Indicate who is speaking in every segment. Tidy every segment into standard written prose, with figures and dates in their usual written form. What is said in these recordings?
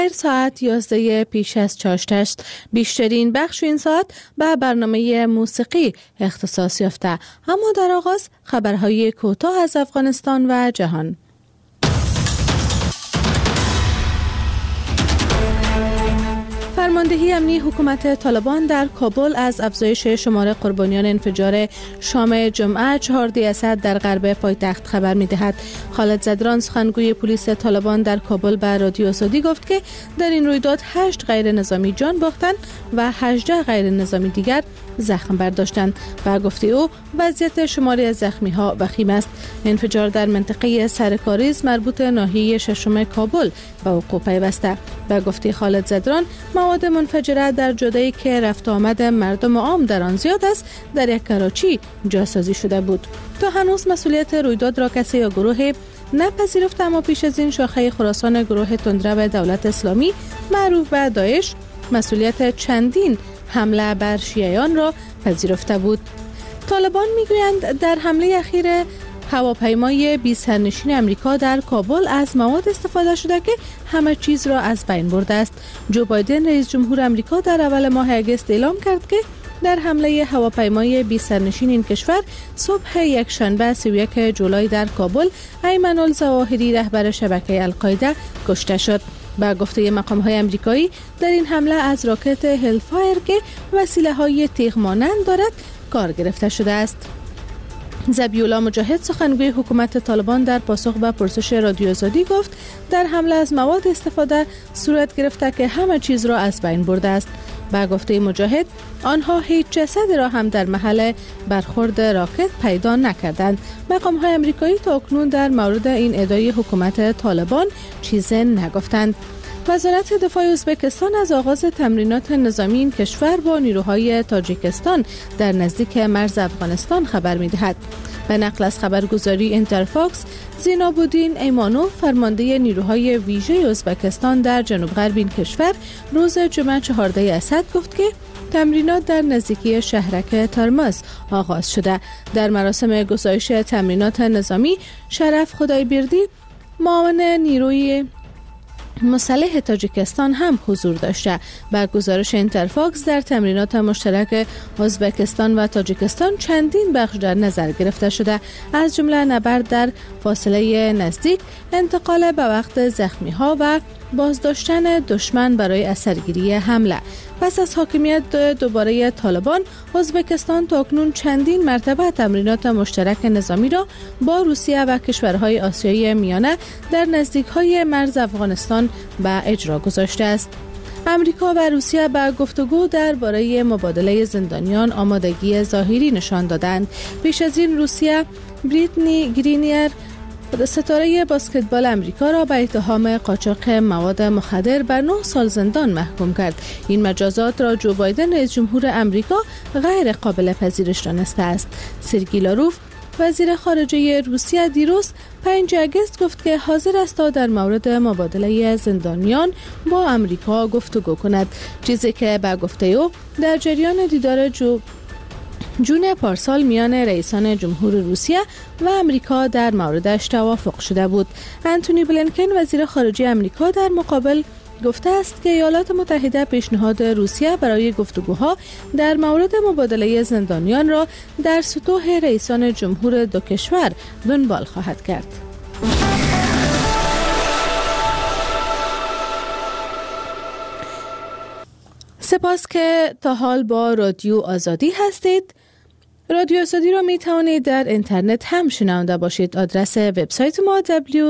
Speaker 1: ساعت 11 پیش از چاشت است. بیشترین بخش این ساعت به برنامه موسیقی اختصاص یافته، اما در آغاز خبرهای کوتاه از افغانستان و جهان. فرماندهی امنی حکومت طالبان در کابل از افزایش شمار قربانیان انفجار شام جمعه 14 اسد در غرب پایتخت خبر می‌دهد. خالد زدران سخنگوی پلیس طالبان در کابل به رادیو آزادی گفت که در این رویداد 8 غیر نظامی جان باختند و 18 غیر نظامی دیگر زخم برداشتند. و گفته او وضعیت شماری از زخمی‌ها وخیم است. انفجار در منطقه سرکاریز مربوط ناحیه ششم کابل به وقوع پیوسته. و گفته خالد زدران مواد منفجره در جاده‌ای که رفت آمد مردم عام در آن زیاد است در یک کراچی جاسازی شده بود. تا هنوز مسئولیت رویداد را کسی یا گروه نپذیرفته، اما پیش از این شاخه خراسان گروه تندرو دولت اسلامی معروف به داعش مسئولیت چندین حمله بر شیعیان را پذیرفته بود. طالبان میگویند در حمله اخیر هواپیمای بی سرنشین امریکا در کابل از مواد استفاده شده که همه چیز را از بین برده است. جو بایدن رئیس جمهور امریکا در اول ماه اگست اعلام کرد که در حمله هواپیمای بی سرنشین این کشور صبح یکشنبه 31 جولای در کابل ایمن الظواهری رهبر شبکه القاعده کشته شد. با گفته مقام‌های امریکایی در این حمله از راکت هلفایر که وسیله‌های تیغ مانند دارد کار گرفته شده است. ذبیح‌الله مجاهد سخنگوی حکومت طالبان در پاسخ به پرسش رادیو آزادی گفت در حمله از مواد استفاده صورت گرفته که همه چیز را از بین برده است. با گفته مجاهد آنها هیچ جسدی را هم در محل برخورد راکت پیدا نکردند. مقام‌های امریکایی تا اکنون در مورد این ادعای حکومت طالبان چیزی نگفتند. وزارت دفاع ازبکستان از آغاز تمرینات نظامی این کشور با نیروهای تاجیکستان در نزدیک مرز افغانستان خبر می‌دهد. به نقل از خبرگزاری اینترفاکس، زیناب‌الدین ایمانوف فرمانده نیروهای ویژه ازبکستان در جنوب غرب این کشور روز جمعه 14 اسد گفت که تمرینات در نزدیکی شهرک ترمز آغاز شده. در مراسم گزارش تمرینات نظامی شرف خدایبردی معاون نیروی مسلح تاجیکستان هم حضور داشته. با گزارش اینترفاکس در تمرینات مشترک ازبکستان و تاجیکستان چندین بخش در نظر گرفته شده، از جمله نبرد در فاصله نزدیک، انتقال به وقت زخمی‌ها و بازداشتن دشمن برای اثرگیری حمله. پس از حاکمیت دوباره طالبان، ازبکستان تاکنون چندین مرتبه تمرینات مشترک نظامی را با روسیه و کشورهای آسیای میانه در نزدیک‌های مرز افغانستان به اجرا گذاشته است. امریکا و روسیه به گفتگو درباره مبادله زندانیان آمادگی ظاهری نشان دادند. پیش از این روسیه بریتنی گرینیر ستاره بسکتبال امریکا را به اتهام قاچاق مواد مخدر به 9 سال زندان محکوم کرد. این مجازات را جو بایدن رئیس جمهور امریکا غیر قابل پذیرش دانسته است. سرگئی لاروف وزیر خارجه روسیه دیروز 5 آگوست گفت که حاضر است تا در مورد مبادله زندانیان با امریکا گفتگو کند، چیزی که به گفته او در جریان دیدار جون پارسال میان رئیسان جمهور روسیه و امریکا در موردش توافق شده بود. انتونی بلینکن وزیر خارجه امریکا در مقابل گفته است که ایالات متحده پیشنهاد روسیه برای گفتگوها در مورد مبادله زندانیان را در سطوح رئیسان جمهور دو کشور دنبال خواهد کرد. سپاس که تا حال با رادیو آزادی هستید. رادیو آزادی را می توانید در اینترنت هم شنونده باشید. آدرس وبسایت ما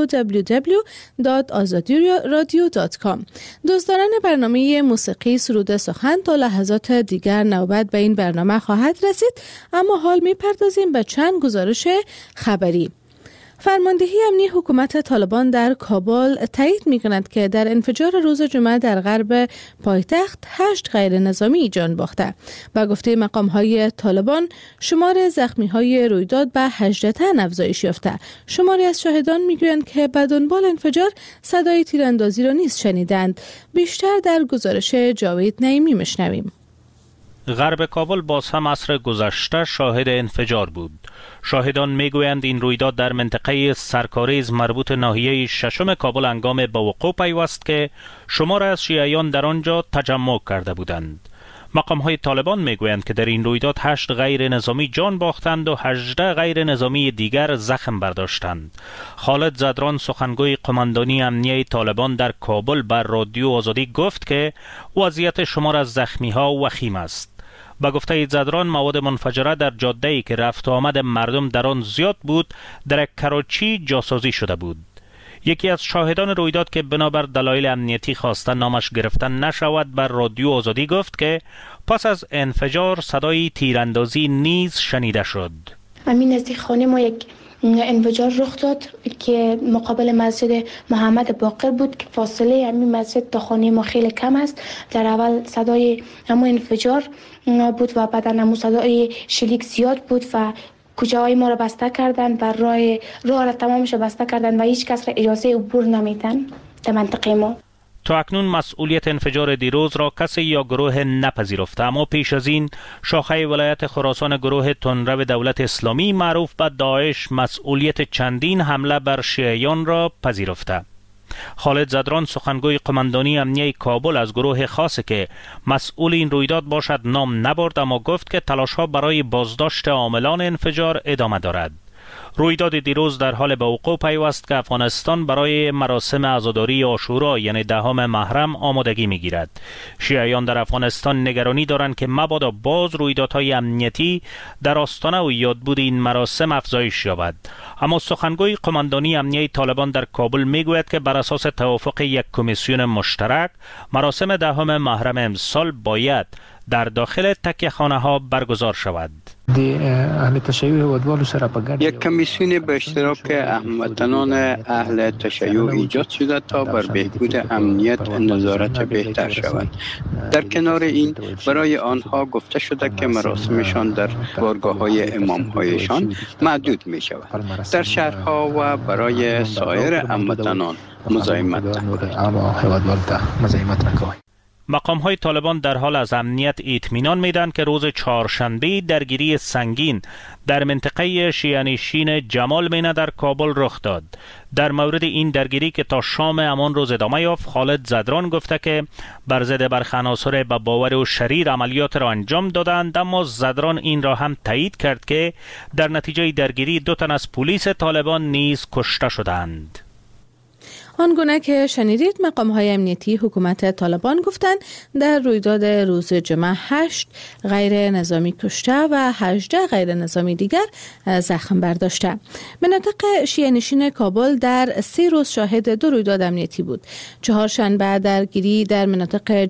Speaker 1: www.azadiradio.com. دوستداران برنامه موسیقی سرود سخن تا لحظات دیگر نوبت به این برنامه خواهد رسید، اما حال می پردازیم به چند گزارش خبری. فرماندهی امنی حکومت طالبان در کابل تایید می‌کند که در انفجار روز جمعه در غرب پایتخت 8 غیر نظامی جان باخته. با گفته مقام‌های طالبان شمار زخمی‌های رویداد به 18 تن افزایش یافته. شماری از شاهدان می‌گویند که به دنبال انفجار صدای تیراندازی را نیز شنیدند. بیشتر در گزارش جاوید نعیمی می‌شنویم.
Speaker 2: غرب کابل باز هم عصر گذشته شاهد انفجار بود. شاهدان میگویند این رویداد در منطقه سرکاریز مربوط ناحیه ششم کابل هنگام به وقوع پیوست که شمار از شیعیان در آنجا تجمع کرده بودند. مقام‌های طالبان میگویند که در این رویداد 8 غیر نظامی جان باختند و 18 غیر نظامی دیگر زخم برداشتند. خالد زدران سخنگوی قماندانی امنیه طالبان در کابل بر رادیو آزادی گفت که وضعیت شمار از زخمی‌ها وخیم است. با گفته زدران مواد منفجره در جاده‌ای که رفت و آمد مردم در آن زیاد بود در کراچی جاسازی شده بود. یکی از شاهدان رویداد که بنابر دلایل امنیتی خواسته نامش گرفته نشود بر رادیو آزادی گفت که پس از انفجار صدای تیراندازی نیز شنیده شد.
Speaker 3: همین نزدیک خانه ما یک انفجار رخ داد که مقابل مسجد محمد باقر بود که فاصله همین مسجد تا خانه ما خیلی کم است. در اول صدای همون انفجار بود و بعد همون صدای شلیک زیاد بود و کوچه‌های ما را بسته کردند و راه را تمامش بسته کردند و هیچ کس را اجازه عبور نمیدن در منطقه ما.
Speaker 2: تا اکنون مسئولیت انفجار دیروز را کسی یا گروه نپذیرفته، اما پیش از این شاخه ولایت خراسان گروه تندرو دولت اسلامی معروف به داعش مسئولیت چندین حمله بر شیعیان را پذیرفته. خالد زدران سخنگوی قماندانی امنیه کابل از گروه خاصی که مسئول این رویداد باشد نام نبرد، اما گفت که تلاش‌ها برای بازداشت عاملان انفجار ادامه دارد. رویداد دیروز در حال به وقوع پیوست که افغانستان برای مراسم عزاداری عاشورا یعنی 10 محرم آمادگی می‌گیرد. شیعیان در افغانستان نگرانی دارند که مبادا باز رویدادهای امنیتی در آستانه و یادبود این مراسم افزایش یابد. اما سخنگوی قماندانی امنیه طالبان در کابل میگوید که بر اساس توافق یک کمیسیون مشترک مراسم 10 محرم امسال باید در داخل تکیه‌خانه‌ها برگزار شود.
Speaker 4: یک کمیسیون به اشتراک هموطنان اهل تشیع ایجاد شده تا بر بهبود امنیت نظارت بهتر شود. در کنار این برای آنها گفته شده که مراسمشان در بارگاه‌های امام‌هایشان محدود می شود. در شهرها و برای سایر هموطنان مزاحمت نکنند.
Speaker 2: مقام‌های طالبان در حال از امنیت اطمینان میدن که روز چهارشنبه درگیری سنگین در منطقه شیعه‌نشین جمال مینه در کابل رخ داد. در مورد این درگیری که تا شام همان روز ادامه یافت، خالد زدران گفته که بر ضد برخی عناصر به باور و شریر عملیات را انجام دادند، اما زدران این را هم تایید کرد که در نتیجه درگیری 2 تن از پلیس طالبان نیز کشته شدند.
Speaker 1: آنگونه که شنیدید مقام‌های امنیتی حکومت طالبان گفتند در رویداد روز جمعه 8 غیر نظامی کشته و 18 غیر نظامی دیگر زخم برداشته. مناطق شیعه‌نشین کابل در 3 روز شاهد 2 رویداد امنیتی بود. چهارشنبه درگیری در مناطق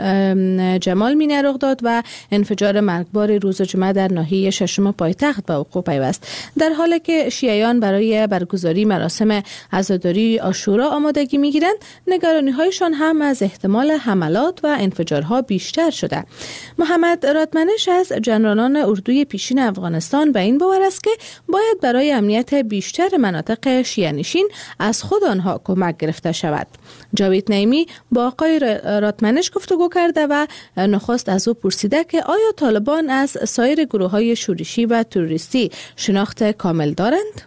Speaker 1: جمال مینه رخ داد و انفجار مرگبار روز جمعه در ناحیه ششم پایتخت به وقوع پیوست. در حالی که شیعیان برای برگزاری مراسم عزاداری عاشورا آمادگی می‌گیرند، نگرانی‌هایشان هم از احتمال حملات و انفجارها بیشتر شده. محمد رادمنش از جنرالان اردوی پیشین افغانستان به این باور است که باید برای امنیت بیشتر مناطق شیعه‌نشین از خود آنها کمک گرفته شود. جاوید نعیمی با آقای رادمنش گفتگو کرده و نخست از او پرسیده که آیا طالبان از سایر گروه‌های شورشی و تروریستی شناخت کامل دارند؟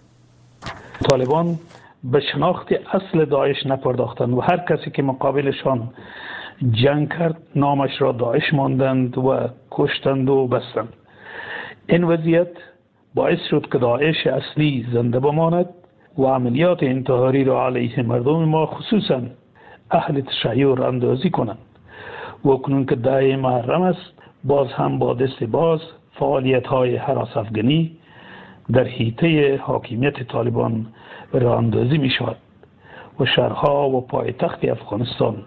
Speaker 5: طالبان به شناخت اصل داعش نپرداختند و هر کسی که مقابلشان جنگ کرد نامش را داعش ماندند و کشتند و بستند. این وضعیت باعث شد که داعش اصلی زنده بماند و عملیات انتحاری را علیه مردم ما خصوصا اهل تشیع اندازی کنند. و اکنون که 10 محرم است، باز هم با دست باز فعالیت های هراس افغانی در حیطه حاکمیت طالبان راه اندازی می شود و شهرها و پایتخت افغانستان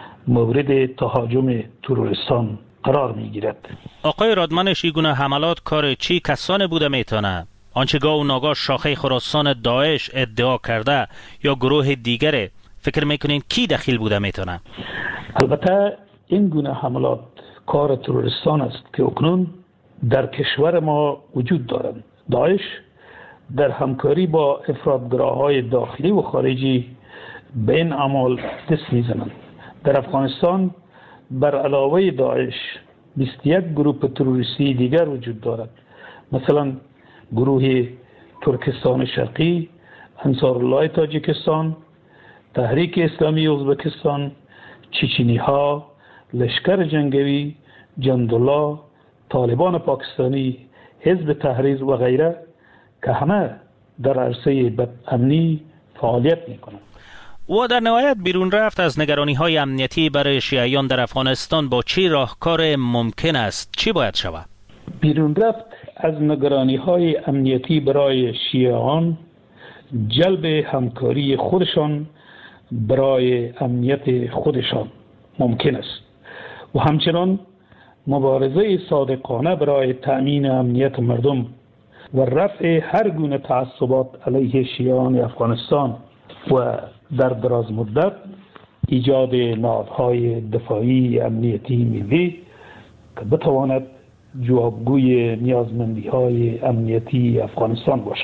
Speaker 5: مورد تهاجم تروریستان قرار می گیرد.
Speaker 2: آقای رادمنش، این گونه حملات کار چی کسانی بوده میتونه؟ آنچه گاه و ناگاه شاخه خراسان داعش ادعا کرده یا گروه دیگره، فکر میکنین کی دخیل بوده میتونه؟
Speaker 5: البته این گونه حملات کار تروریستان است که اکنون در کشور ما وجود دارند. داعش در همکاری با افراطگراهای داخلی و خارجی به این اعمال دست میزنند. در افغانستان بر علاوه داعش 21 گروه تروریستی دیگر وجود دارد، مثلا گروه ترکستان شرقی، انصارالله تاجیکستان، تحریک اسلامی ازبکستان، چچنی ها، لشکر جنگی، جندالله، طالبان پاکستانی، حزب تحریر و غیره که همه در عرصه امنی فعالیت میکنند.
Speaker 2: و در نهایت بیرون رفت از نگرانی‌های امنیتی برای شیعیان در افغانستان با چی راهکار ممکن است؟ چی باید شود؟
Speaker 5: بیرون رفت از نگرانی‌های امنیتی برای شیعیان جلب همکاری خودشان برای امنیت خودشان ممکن است و همچنان مبارزه صادقانه برای تأمین امنیت مردم و رفع هر گونه تعصبات علیه شیعیان افغانستان و در دراز مدت ایجاد نهادهای دفاعی امنیتی ملی که بتواند جوابگوی نیازمندی‌های امنیتی افغانستان باشد.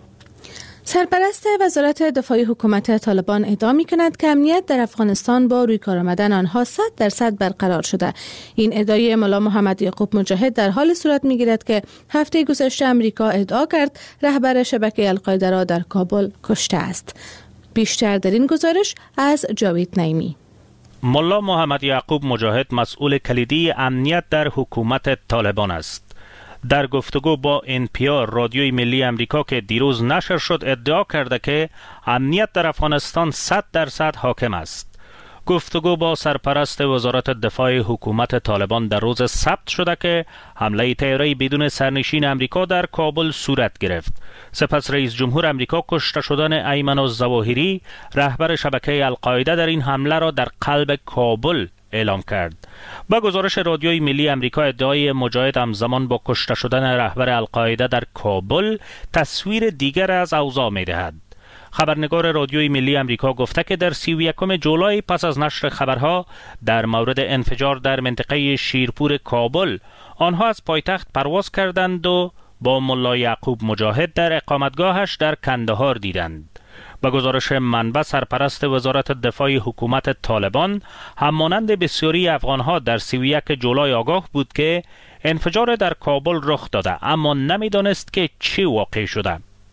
Speaker 1: سرپرست وزارت دفاع حکومت طالبان ادعا می‌کند که امنیت در افغانستان با روی کار آمدن آنها 100% برقرار شده. این ادعای ملا محمد یعقوب مجاهد در حال صورت می‌گیرد که هفته گذشته امریکا ادعا کرد رهبر شبکه القاعده را در کابل کشته است. بیشتر در این گزارش از جاوید نعیمی.
Speaker 2: ملا محمد یعقوب مجاهد مسئول کلیدی امنیت در حکومت طالبان است. در گفتگو با NPR رادیوی ملی امریکا که دیروز نشر شد ادعا کرده که امنیت در افغانستان 100% حاکم است. گفتگو با سرپرست وزارت دفاع حکومت طالبان در روز سبت شده که حمله طیاره بدون سرنشین امریکا در کابل صورت گرفت. سپس رئیس جمهور امریکا کشته شدن ایمن الظواهری رهبر شبکه القاعده در این حمله را در قلب کابل اعلام کرد. با گزارش رادیوی ملی امریکا ادعای مجاهد همزمان با کشته شدن رهبر القاعده در کابل تصویر دیگر از اوضاع می‌دهد. خبرنگار رادیوی ملی امریکا گفته که در 31 جولای پس از نشر خبرها در مورد انفجار در منطقه شیرپور کابل آنها از پایتخت پرواز کردند و با ملا یعقوب مجاهد در اقامتگاهش در کندهار دیدند. با گزارش منبع سرپرست وزارت دفاع حکومت طالبان همانند بسیاری افغانها در 31 جولای آگاه بود که انفجار در کابل رخ داده اما نمیدانست که چی واقع شده.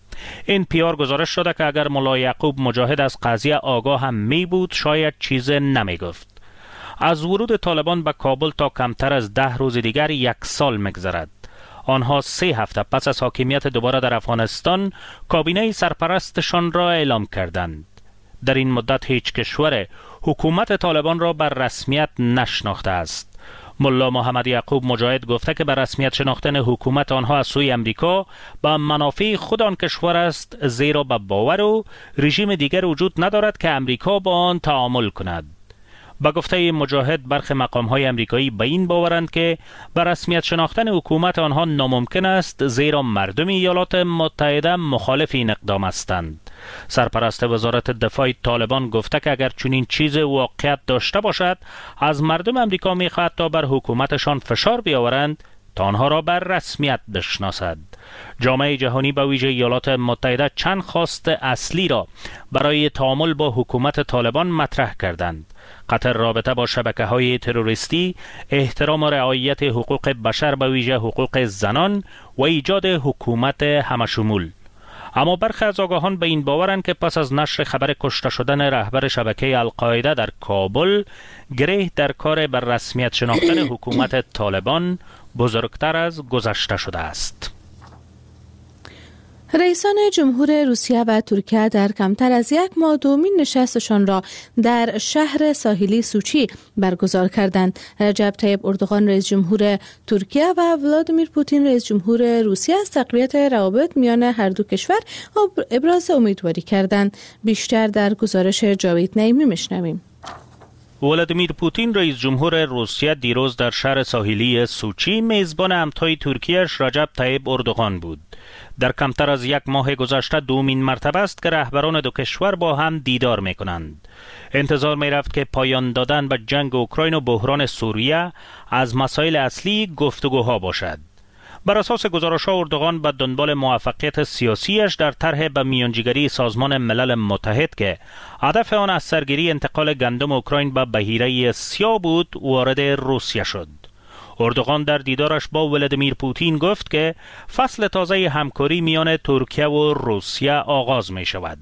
Speaker 2: NPR گزارش شده که اگر ملا یعقوب مجاهد از قضیه آگاه هم می بود شاید چیز نمی گفت. از ورود طالبان به کابل تا کمتر از 10 روز دیگر 1 سال می‌گذرد. آنها 3 هفته پس از حاکمیت دوباره در افغانستان کابینه سرپرستشان را اعلام کردند. در این مدت هیچ کشور حکومت طالبان را بر رسمیت نشناخته است. ملا محمد یعقوب مجاهد گفته که بر رسمیت شناختن حکومت آنها از سوی امریکا به منافع خود آن کشور است، زیرا به باور و رژیم دیگر وجود ندارد که امریکا با آن تعامل کند. با گفته مجاهد برخی مقام‌های امریکایی به این باورند که بر رسمیت شناختن حکومت آنها ناممکن است، زیرا مردم ایالات متحده مخالف این اقدام هستند. سرپرست وزارت دفاع طالبان گفته که اگر چنین چیز واقعیت داشته باشد از مردم امریکا می‌خواهد تا بر حکومتشان فشار بیاورند تا آنها را بر رسمیت بشناسد. جامعه جهانی به ویژه ایالات متحده چند خواست اصلی را برای تعامل با حکومت طالبان مطرح کردند: قطع رابطه با شبکه‌های تروریستی، احترام و رعایت حقوق بشر به ویژه حقوق زنان و ایجاد حکومت همشمول. اما برخی از آگاهان به این باورند که پس از نشر خبر کشته شدن رهبر شبکه القاعده در کابل، گره در کار بر رسمیت شناختن حکومت طالبان بزرگتر از گذشته شده است.
Speaker 1: رئیسان جمهور روسیه و ترکیه در کمتر از 1 ماه دومین نشستشان را در شهر ساحلی سوچی برگزار کردند. رجب طیب اردوغان رئیس جمهور ترکیه و ولادیمیر پوتین رئیس جمهور روسیه از تقویت روابط میان هر دو کشور ابراز امیدواری کردند. بیشتر در گزارش جاوید نعیمی میشنویم.
Speaker 2: ولادیمیر پوتین رئیس جمهور روسیه دیروز در شهر ساحلی سوچی میزبان همتای ترکیه‌اش رجب طیب اردوغان بود. در کمتر از 1 ماه گذشته دومین مرتبه است که رهبران دو کشور با هم دیدار می‌کنند. انتظار می‌رفت که پایان دادن به جنگ اوکراین و بحران سوریه از مسائل اصلی گفتگوها باشد. بر اساس گزارش‌ها اردوغان به دنبال موفقیت سیاسیش در طرح به میانجیگری سازمان ملل متحد که هدف آن از سرگیری انتقال گندم اوکراین به بحیره سیاه بود وارد روسیه شد. اردوغان در دیدارش با ولادیمیر پوتین گفت که فصل تازه همکاری میان ترکیه و روسیه آغاز می شود.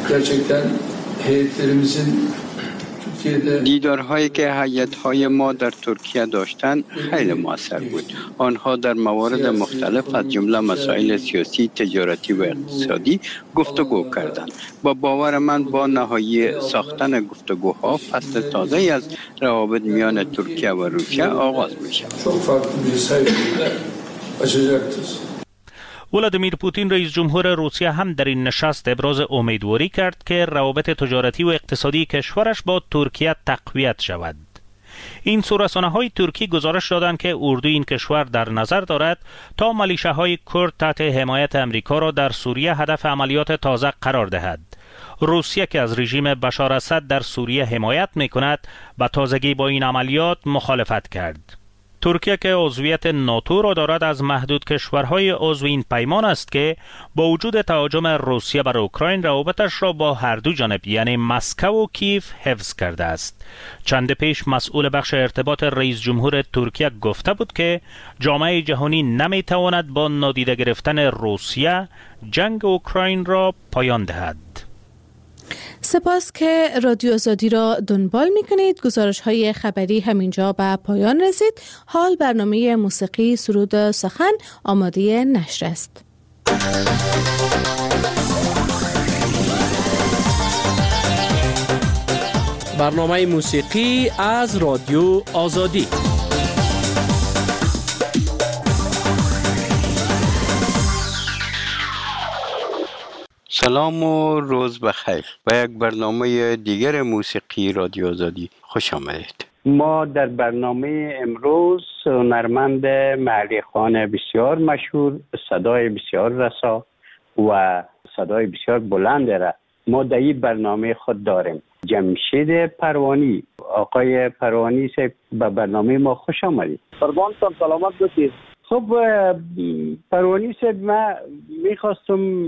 Speaker 4: دیدارهایی که هیئت‌های ما در ترکیه داشتند خیلی موثر بود. آنها در موارد مختلف از جمله مسائل سیاسی، تجارتی و اقتصادی گفتگو کردند. با باور من با نهایی ساختن گفتگوها فصل تازه‌ای از روابط میان ترکیه و روسیه آغاز می‌شود.
Speaker 2: ولادیمیر پوتین رئیس جمهور روسیه هم در این نشست ابراز امیدواری کرد که روابط تجارتی و اقتصادی کشورش با ترکیه تقویت شود. این سو رسانه‌های ترکی گزارش دادند که اردوی این کشور در نظر دارد تا ملیشه‌های کرد تحت حمایت امریکا را در سوریه هدف عملیات تازه قرار دهد. روسیه که از رژیم بشار اسد در سوریه حمایت می‌کند، به تازگی با این عملیات مخالفت کرد. ترکیه که عضویت ناتو را دارد از محدود کشورهای عضو این پیمان است که با وجود تهاجم روسیه بر اوکراین روابطش را با هر دو جانب یعنی مسکو و کیف حفظ کرده است. چند پیش مسئول بخش ارتباط رئیس جمهور ترکیه گفته بود که جامعه جهانی نمیتواند با نادیده گرفتن روسیه جنگ اوکراین را پایان دهد.
Speaker 1: سپاس که رادیو آزادی را دنبال می کنید. گزارش های خبری همینجا به پایان رسید. حال برنامه موسیقی سرود سخن آماده نشر است.
Speaker 6: برنامه موسیقی از رادیو آزادی.
Speaker 4: سلام و روز بخیر. به یک برنامه دیگر موسیقی رادیو آزادی خوش آمدید. ما در برنامه امروز هنرمند محلی خوان بسیار مشهور، صدای بسیار رسا و صدای بسیار بلند را ما در این برنامه خود داریم. جمشید پروانی. آقای پروانی سے به برنامه ما خوش آمدید.
Speaker 7: قربانتان سلامت باشید.
Speaker 4: خب پروانی صاحب، من میخواستم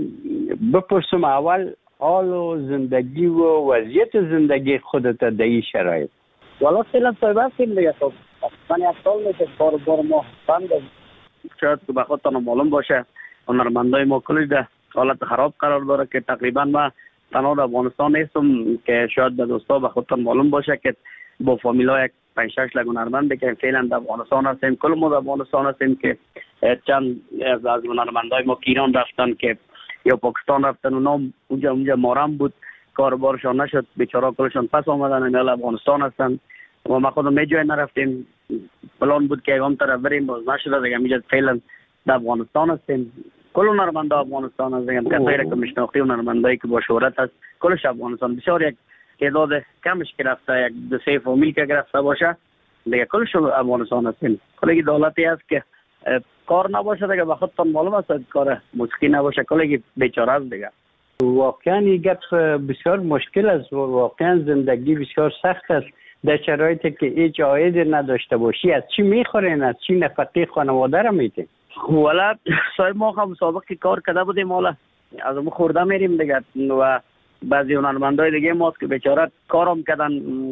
Speaker 4: بپرسم اول حال و زندگی و وضعیت زندگی خودت در این شرایط.
Speaker 7: والا فعلا صاحب هستیم دیگه. خب من یک سال میشه بار ما بند. شاید که به خودتان معلوم باشه هنرمندای ما کلی در حالت خراب قرار داره که تقریبا ما تنها در افغانستان نیستم که شاید به دوستا به خودتان معلوم باشه که با فامیلا یک 5-6 هنرمند که فعلا در افغانستان هستیم. کل ما در افغانستان هستیم که چند از هنرمندای ما ایران رفتن که یا پاکستان رفتن و نام اونجا مارم بود، کاربارشان نشد، بیچاره کلشان پس آمدن میال افغانستان هستن و ما خودم می جای نرفتیم. پلان بود که اون طرف بریم باز نشد دیگه. میجا فعلا در افغانستان هستیم. کل هنرمندا افغانستان هستیم که غیر که مشناختی هنرمندایی که با شهرت هست کلش افغانستان. بسیار یک تعداد کمش که رفته، یک 2-3 فامیل که گرفته باشه دیگه کلش افغانستان هستیم. کلی دولتی هست که کار نباشه دیگه به خودتان معلوم است کار موسیقی نباشه کلی بیچاره است دیگه.
Speaker 4: واقعا این گپ بسیار مشکل است و واقعا زندگی بسیار سخت است در شرایطی که هیچ عایدی نداشته باشی. از چی میخورین؟ از چی نفقه خانواده را میدین؟
Speaker 7: والا صاحب ما هم سابقه کار کرده بودیم، حالا از اون خورده میریم دیگه و بعضی هنرمندای دیگه ما که بیچاره کارم کردن،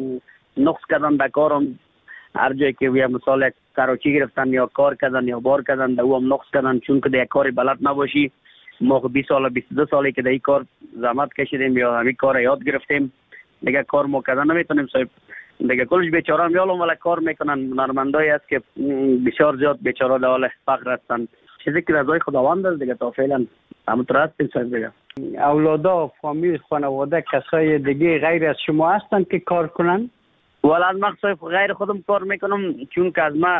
Speaker 7: نقص کردن در کارم، هر جایی که یه مثال یک کراچی گرفتن یا کار کردن یا بار کردن در او هم نقص کردن، چون که در کاری بلد نباشی. ما 20 سال 22 سالی که در این کار زحمت کشیدیم یا همین کار یاد گرفتیم دیگه کار ما کردن نمیتونیم صاحب دیگه. کلش بیچاره هم یالم ولی کار میکنن. هنرمندایی هست که بسیار زیاد بیچاره در حال فقر هستن. چیزی که رضای خداوند است دیگه. تا فعلا همونطور هستیم صاحب دیگه.
Speaker 4: اولادا، فامیل، خانواده، کسای دیگه غیر از شما هستن که کار کنن؟
Speaker 7: والا از مقصد غیر خودم کار میکنم، چون که از ما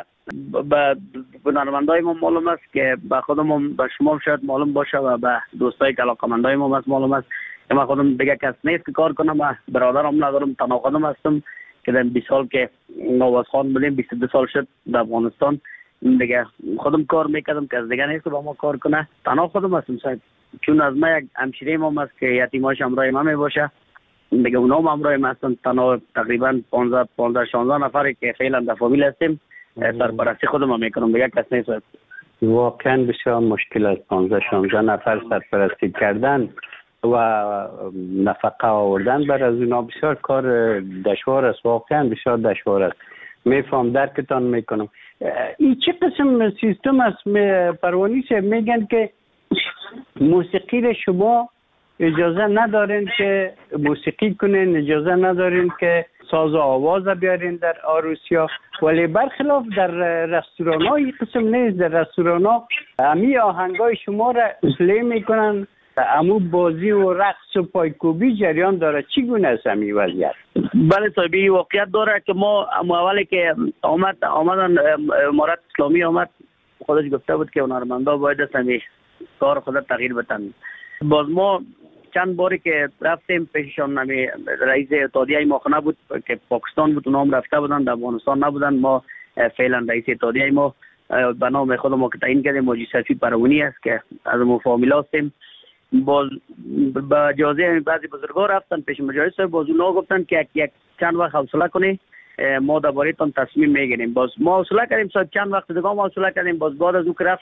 Speaker 7: به هنرمندای ما معلوم است که به خودم به شما شاید معلوم باشه و به دوستای که علاقه‌مندای ما است معلوم است که من خودم دیگه کس نیست که کار کنم. و برادرم ندارم، تنها خودم هستم که در 20 سال که نوازخوان بودیم 22 سال شد در افغانستان دیگه خودم کار میکردم که از دیگه نیست که با ما کار کنه. تنها خودم هستم صاحب، چون از ما یک همشیره ما است که یتیماش همراه ما میباشه دیگه. اونا هم همراه ما هستن. تنها تقریبا 15-16 نفری که فعلا در فامیل هستیم. سرپرستی خودم میکنم دیگه کس نیست.
Speaker 4: واقعا بسیار مشکل است 15-16 نفر سرپرستی کردن و نفقه آوردن بر از اونا. بسیار کار دشوار است، واقعا بسیار دشوار است. میفهم، درکتان میکنم. این چه قسم سیستم است پروانی صاحب؟ میگن که موسیقی را شما اجازه ندارین که موسیقی کنین، اجازه ندارین که ساز و آواز بیارین در عروسیا، ولی برخلاف در رستوران ها این قسم نیست. در رستوران ها امی آهنگای شما را پلی میکنن، امو بازی و رقص و پایکوبی جریان داره. چی گونه است امی وضعیت؟
Speaker 7: بله صاحبی، واقعیت داره که ما اولی که آمدن امارت اسلامی آمد، خودش گفته بود که هنرمندا باید همی کار خود تغییر بدن. باز ما چند باری که رفتیم پیششان، نمی رئیس اتحادیه ما بود که پاکستان بود، اونام رفته بودن، در افغانستان نبودن. ما فعلا رئیس اتحادیه ما به نام خود ما که تعیین کردیم موجی صفی پروانی است که از ما فامیل هستیم. باز با اجازه بعضی بزرگا رفتن پیش مجلس، باز اونا گفتن که یک چند وقت حوصله کنی، ما درباره تان تصمیم میگیریم. باز ما حوصله کردیم، چند وقت دیگه ما حوصله کردیم. باز بعد از اون که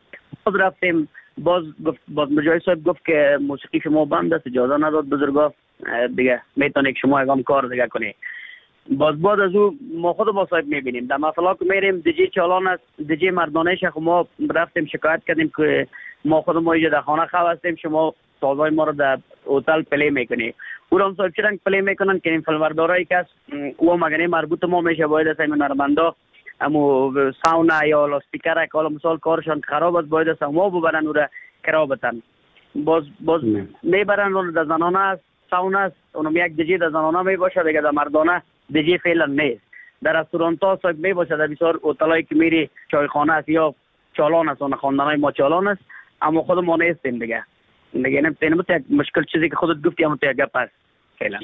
Speaker 7: رفتیم باز مجاهد صاحب گفت که موسیقی شما بند است، اجازه نداد بزرگا دیگه میتونید شما اقام کار دیگه کنی. باز بعد از او ما خود ما صاحب میبینیم در مثلا که میریم دیجی چالان است، دیجی مردانه شخ، ما رفتیم شکایت کردیم که ما خود ما اینجا در خانه خواب هستیم، شما سازای ما رو در هتل پلی میکنی. او هم صاحب چرا پلی میکنن که این فلوردارایی که است او مگنه مربوط ما میشه، باید است این نرمندا امو ساونا یا لاستیکر که حالا مثال کارشان خراب است، باید است ما ببرن او را کرا بتن. باز میبرن اون در زنانه است، ساونا است، اونم یک دیجی در زنانه میباشه، دیگه در مردانه دیجی فعلا نیست. در رستورانت ها صاحب میباشه، در بسیار هتلایی که میری چایخانه است یا چالان است، اون خاندانای ما چالان است، اما خود ما نیستیم دیگه نمیتونیم. یک مشکل چیزی که خودت گفتی اما تو یک گپ است فعلا.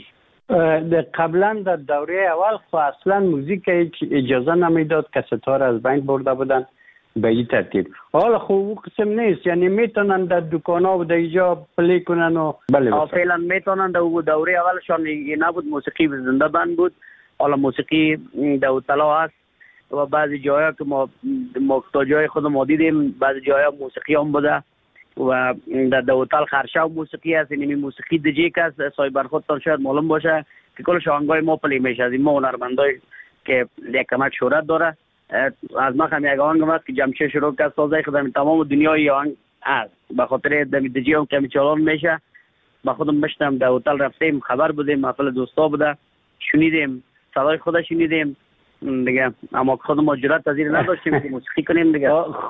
Speaker 4: قبلا در دوره اول خو اصلا موزیک اجازه نمیداد، کستار از بین برده بودن به این ترتیب. حالا خو او قسم نیست، یعنی میتونن در دکان ها و در اینجا پلی کنن و
Speaker 7: بله فعلا میتونن. در دوره اولشان نبود، موسیقی زنده بند بود. حالا موسیقی در هتل‌ها هست و بعضی جاها که ما تا جای خود ما دیدیم بعضی جاها موسیقی هم بوده و در هتل خرشاو موسیقی هست. این موسیقی دیجی که است سایبر خودتان شاید معلوم باشه که کل شاهنگای ما پلی میشه. از این ما هنرمندای که یک کمک شهرت داره، از ما هم یک آهنگ هست که جمشه شروع کرد سازای خودم تمام دنیای آهنگ است، به خاطر دیجی هم که چالان میشه. با خودم مشتم در هتل رفتیم، خبر بودیم، محفل دوستا بوده، شنیدیم صدای خودش شنیدیم دیگه، اما خود ما جرأت از این نداشتیم که موسیقی کنیم دیگه.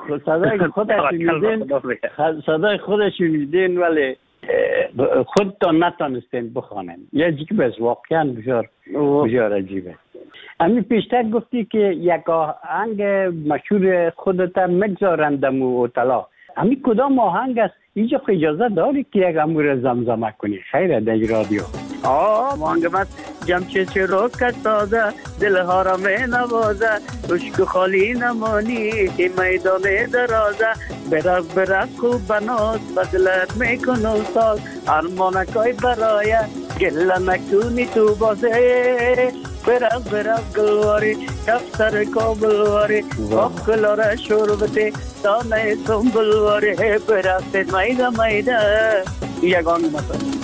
Speaker 4: صدای خودش شنیدین ولی خودتان نتانستین بخوانین. یه چیزی بس واقعا بسیار عجیبه. امی پیشتر گفتی که یک آهنگ مشهور خودت مگذارن دمو هتل‌ها، امی کدام آهنگ است؟ اینجا اجازه داری که یک امور زمزمه کنی؟ خیره در رادیو
Speaker 7: آهنگ جمچه چرا کسازه دلها را می نوازه، عشق خالی نمانی میدان درازه، برف خوب بناس بدلت میکنه ساز، ارمانکای برای گل نکنی تو بازه، برف گلواری دفتر کابلواری اخلاره شربته دانه سنبلواری برفت میده یگان مثلا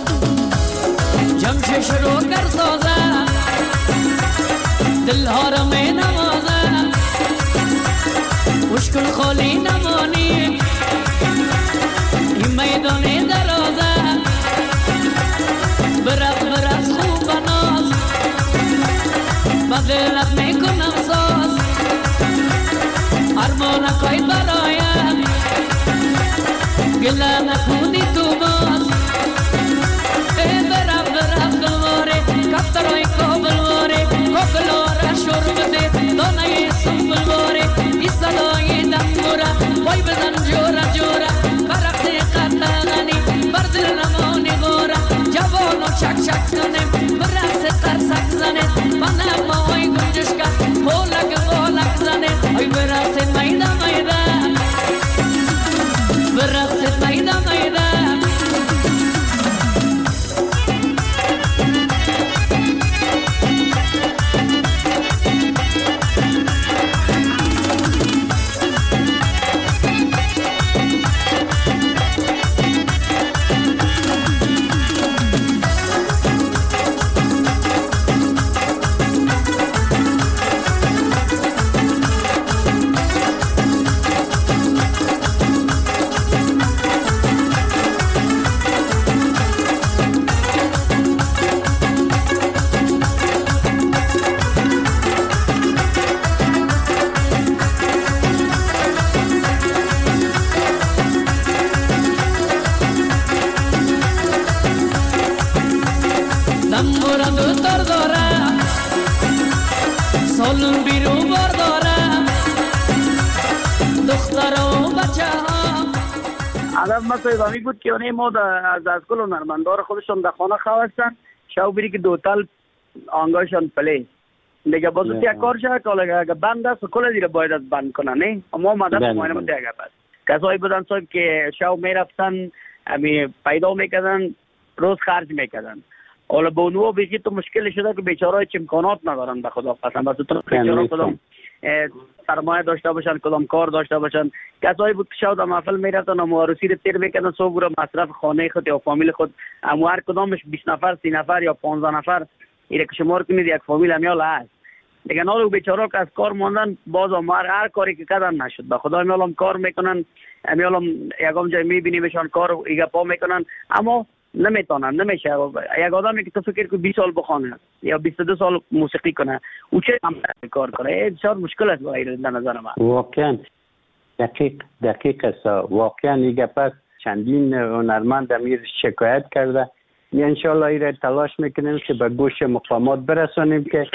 Speaker 8: جمشه شروع کر سازه دلها را می نوازه، مشکل خالی نمانی این میدان درازه، برف خوب بناز بدلت میکنم ساز، ارمانکای برایم گله نکنی تو باز، برف گلواره کفترهای کابلواره کابلواره شربته دانه سنبلواره ای صدای دنگوره وای بزن جوره جوره برقص قطعانی بردل نمانی گوره جوان و چک چک زنه برقص قرصک زنه منم ماهای گنجش کن بولک زنه ای برقص میده برقص میده سالن بیرو بردارم دختر و بچه ها.
Speaker 7: هدف ما صاحبانی بود که اونی ما از کل هنرمندار خودشون در خانه خواستن شاو بری که دوتل آنگاهشان پلی دیگه باز یک کار شد که اگه بند است کل دیگه باید از بند کنن نه اما مدد ماینه من دیگه بس کسایی بودن صاحب که شاو میرفتن همی پیدا میکردن روز خرج میکردن حالا به اونو بگی تو مشکل شده که بیچاره چه امکانات ندارن به خدا قسم بس تو بیچاره کدام سرمایه داشته باشن کدام کار داشته باشن کسایی بود که شاید محفل میرفتن و معرسی رو تیر میکردن صبح رو مصرف خانه خود یا فامیل خود اما هر کدامش 20 نفر 30 نفر یا 15 نفر ایره که شمار کنید یک فامیل همیال هست دیگه نالو بیچاره که از کار موندن باز هر کاری که کردن نشد به خدا همیال کار میکنن همیال یکم جای میبینیمشان کار ایگه پا میکنن اما نمیتونن نمیشه یک آدمی که تو فکر که 20 سال بخونه یا 22 سال موسیقی کنه او چه کار کنه بسیار مشکل است برای در نظر من
Speaker 4: واقعا دقیق است واقعا دیگه پس چندین هنرمند امیر شکایت کرده انشالله ایره تلاش میکنیم که به گوش مقامات برسانیم که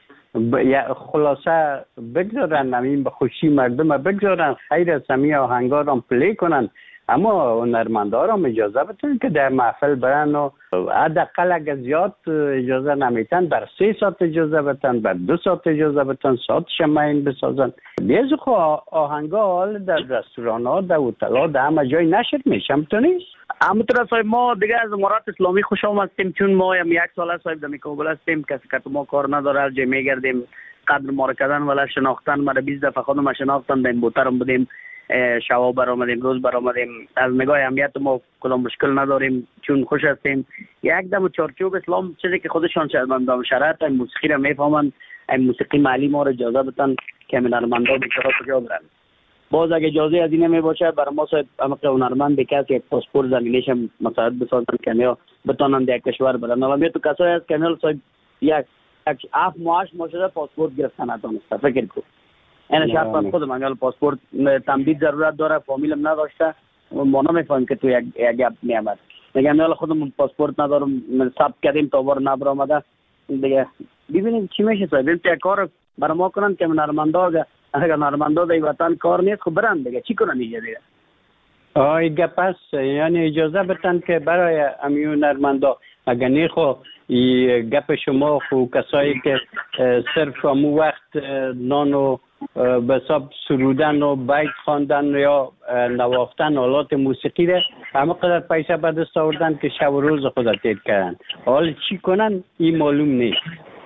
Speaker 4: خلاصه بگذارن همین به خوشی مردم بگذارن خیر از همین آهنگا را پلی کنن اما هنرمندا را اجازه بتن که در محفل برن و حداقل اگه زیاد اجازه نمیتن بر 3 ساعت اجازه بتن بر 2 ساعت اجازه بتن ساعت شمعین بسازن بیز خو آهنگا حال در رستوران ها در هتل ها در همه جای نشر میشه همتونیست
Speaker 7: همونطور صاحب ما دیگه از امارات اسلامی خوش آمدیم چون ما هم 1 سال صاحب در کابل هستیم کسی که ما کار نداره هر جای میگردیم قدر ما کردن ولی شناختن ما 20 دفعه خودم شناختن در این بوترم بودیم شوا برآمدیم روز برآمدیم از نگاه امنیت ما کدام مشکل نداریم چون خوش هستیم یک دم چارچوب اسلام چیزی که خودشان شرمندام شرایط موسیقی را میفهمن این موسیقی معلی ما را اجازه بدن که هنرمندا بیچاره کجا برن باز اگه اجازه از این نمیباشه برای ما صاحب هنرمند به کسی یک پاسپورت زمینیش مساعد بسازن که نیا بتونن در کشور برن الان تو کسایی هست که صاحب یک 7 ماه شده پاسپورت گرفتن ندونسته فکر کن این شرط از خود من پاسپورت تمدید ضرورت داره فامیلم نداشته ما نمیفهمیم که تو یک گپ میامد میگم یالا خودمون پاسپورت ندارم ثبت کردیم تا بار نبر آمده دیگه ببینیم چی میشه صاحب این کار برای ما کنن که هنرمندا اگه هنرمندا در وطن کار نیست خب برن دیگه چی کنن دیگه
Speaker 4: دیگه پس یعنی اجازه بدن که برای امی هنرمندا اگه نه خو گپ شما خو کسایی که صرف همون وقت نانو به حساب سرودن و بیت خواندن یا نواختن آلات موسیقی ده همه قدر پیسه به دست آوردن که شب و روز خود تیر کردن حال چی کنن این معلوم نیست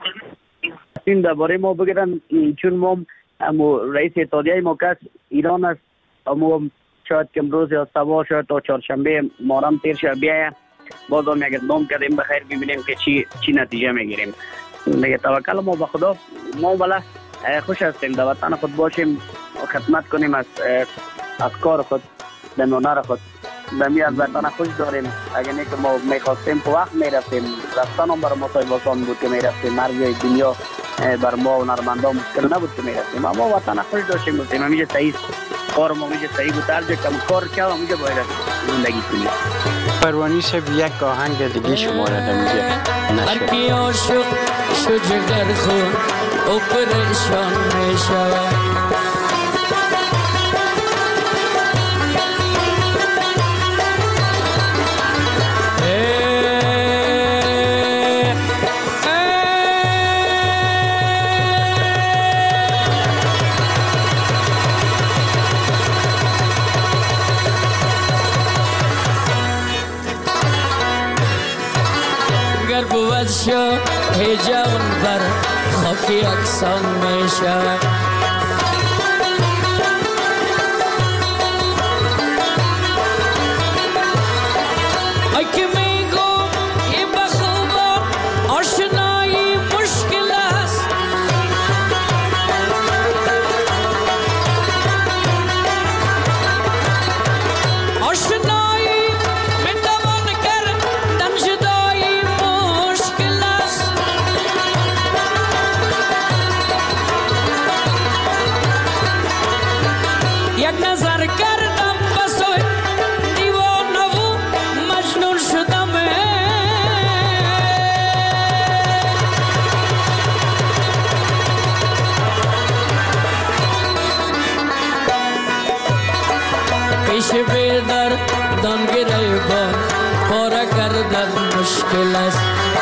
Speaker 7: این درباره ما بگیرن چون ما رئیس اتحادیه ما کس ایران است اما شاید که امروز یا سبا شاید تا چهارشنبه مارم تیر شد بیایه باز هم یک اقدام کردیم بخیر ببینیم که چی نتیجه میگیریم دیگه توکل ما به خدا ما بله خوش هستیم در وطن خود باشیم خدمت کنیم از کار خود در هنر خود دمی از وطن خوش داریم اگر نه که ما میخواستیم تو وقت میرفتیم رفتن هم برای ما صاحب آسان بود که میرفتیم مرگ دنیا بر ما هنرمندا مشکل نبود که میرفتیم اما وطن خوش داشتیم گفتیم همیشه صحیح کار ما همیشه صحیح بود هر جا کم کار کرد همیشه باید زندگی کنیم
Speaker 4: پروانی صاحب یک آهنگ دیگه شما را نمیگه
Speaker 8: هر کی عاشق شو جگر خون او پریشان میشود شو هجان بر خاکی اکسان می شود ای که می گو این بخوبان آشنایی مشکل است آشنایی می توان کردن جدایی یک نظر کردم بسوی دیوانه و مجنون شدم چه بیدر دانگیره بان پاره کردن مشکل است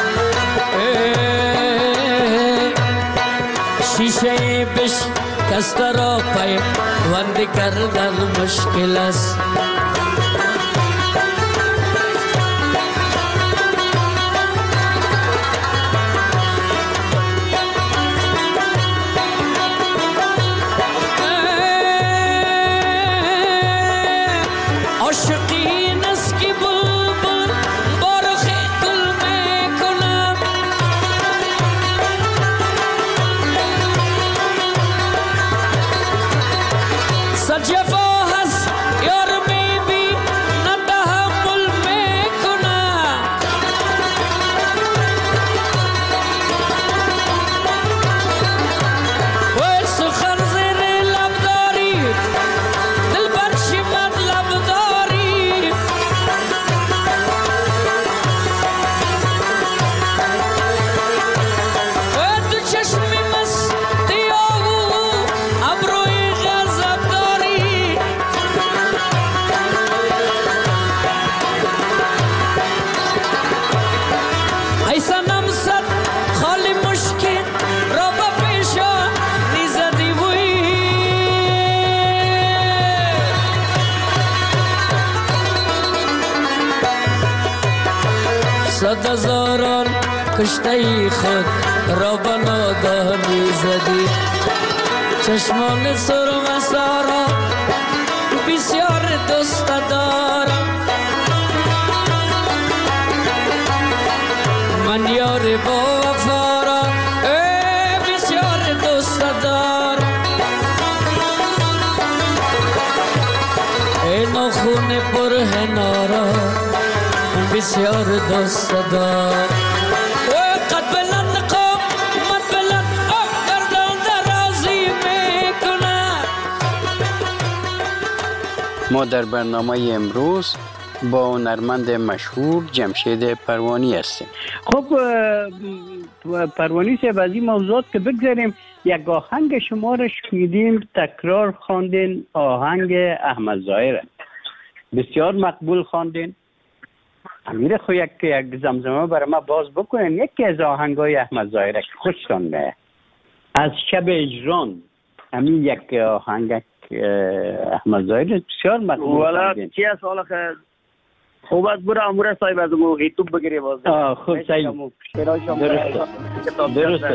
Speaker 8: شیشه بش کست را پای وند کردن مشکل است صد هزاران کشته خود را بنادانی زدی چشمان سرم سارا بسیار دوست دارم من یار با وفا را بسیار دوست دارم ای ناخون پر هنارا بسیار دوست دار قد بلند قام مد بلند گردن درازی میکنه.
Speaker 4: ما در برنامه امروز با هنرمند مشهور جمشید پروانی هستیم. خب پروانی صاحب از این موضوعات که بگذاریم یک آهنگ شما را شنیدیم تکرار خواندین آهنگ احمد ظاهر بسیار مقبول خواندین. امیر خو یک زمزمه برای ما باز بکنین یکی از آهنگای احمد ظاهر که خوشتون میاد از شب اجران همین یک آهنگ احمد ظاهر بسیار مقبول
Speaker 7: والا چی از حالا که خوبت برای امور صاحب از مو یوتیوب بگیری باز
Speaker 4: خوب صحیح درسته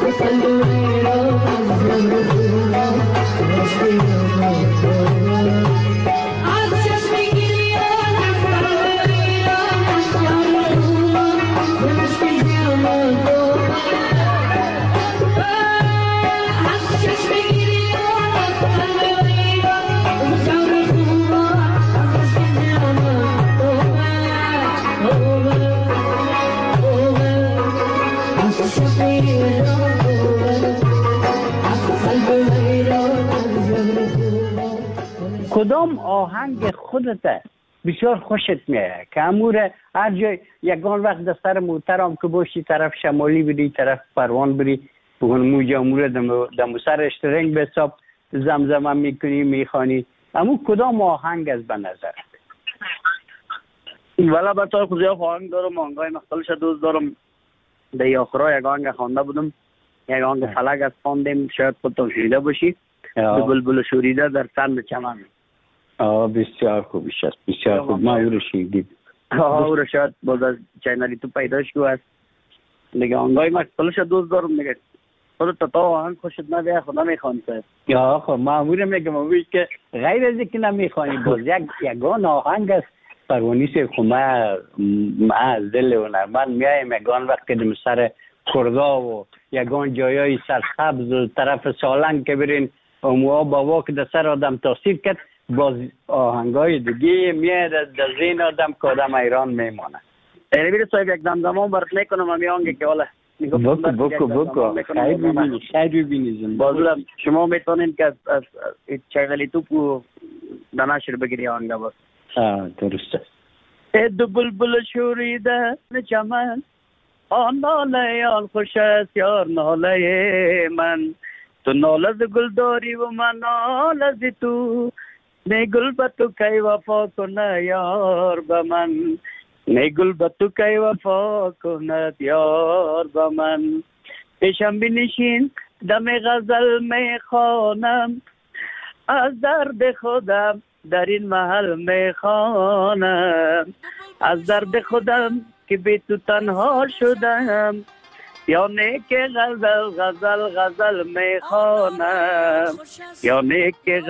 Speaker 9: Hello.
Speaker 7: کدام آهنگ خودت بسیار خوشت میاد که امور هر جای یکان وقت در سر محترم که باشی طرف شمالی بری طرف پروان بری بگون موجه امور دمو سر اشترنگ به حساب زمزمه میکنی میخوانی اما کدام آهنگ از به نظرت؟
Speaker 9: والا بطور خوزی آهنگ دارم آهنگای مختلفش دوست دارم در آخرها یک آهنگ خوانده بودم یک آهنگ فلک از خواندیم شاید خودتون شنیده باشی به بلبل شوریده در سند چمن
Speaker 7: بسیار خوبش است بسیار خوب ما او رو شنیدیم
Speaker 9: او رو شاید باز از چینلی تو پیداش که است دیگه آهنگای مختلفش دوست دارم دیگه خودت تا آهنگ خوشت نبیه خدا میخوانی
Speaker 7: یا خب ما او رو میگم اویش که غیر از اینکه نمیخوانی باز یکان آهنگ است پروانی سے خما از دل هنرمند میایم یگان وقت که دم سر کردا و یگان جایای سرسبز و طرف سالنگ که برین اموا بابا که در سر آدم تاثیر کرد باز آهنگای دیگه میاد در ذهن آدم که آدم ایران میمانه.
Speaker 9: بیر صاحب یک دمدمه برات میکنم همی آهنگی که والا
Speaker 7: بکو خیلی ببینید
Speaker 9: بازم شما میتونین که از چغلی توپ در نشر بگیری آهنگ باز
Speaker 7: درسته.
Speaker 9: دو بلبل شوریده چمن آن ناله آن خوش است یار ناله من تو ناله ز گل داری و من ناله ز تو نه گل به تو کی وفا کنه یار به من نه گل به تو کی وفا کند یار به من پیشم بنشین دم غزل میخوانم از درد خودم در این محل میخوانم از درد خودم که بی تو تنها شدم یعنی که غزل میخوانم یعنی که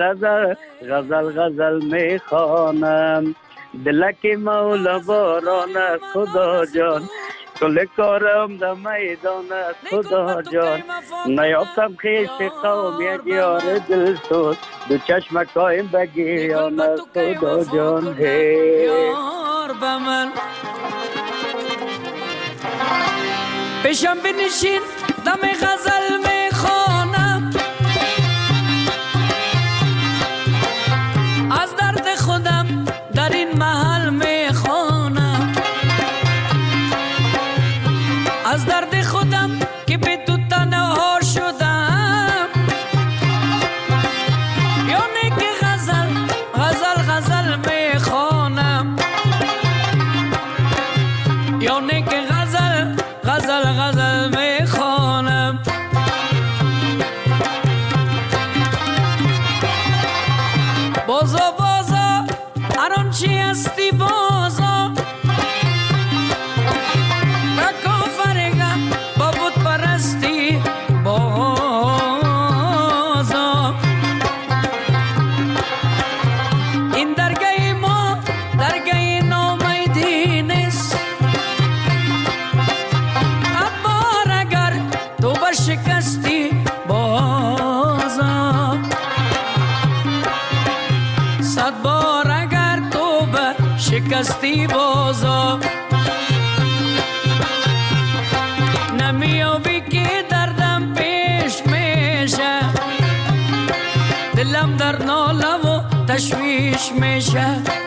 Speaker 9: غزل میخوانم دلک مولا باران از خدا جان کل کارم در میدان از خدا جان نیافتم خیش قوم یک یار دل سوز دو چشم کایم بگیران از خدا جان
Speaker 8: یار به من پیشم بنشین دم غزل میخوانم از درد خودم در این محل میخوانم از درد خودم که به تو تنها شدم یعنی که غزل میخوانم یعنی که غزل میخوانم بازا الان چی هستی بازا رکا فرگم با بود پرستی بازا این درگاه ما درگاه نامیدی نیست ابار اگر تو برشکستی بازا صد بار اگر تو برشکستی بازا نمیابی که دردم پیش میشه دلم در ناله و تشویش میشه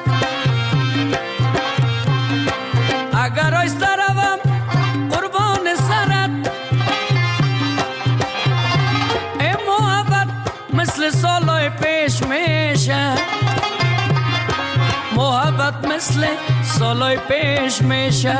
Speaker 8: اگر آیسته روم قربان سرت ای محبت مثل سالای پیش میشه محبت مثل سالای پیش میشه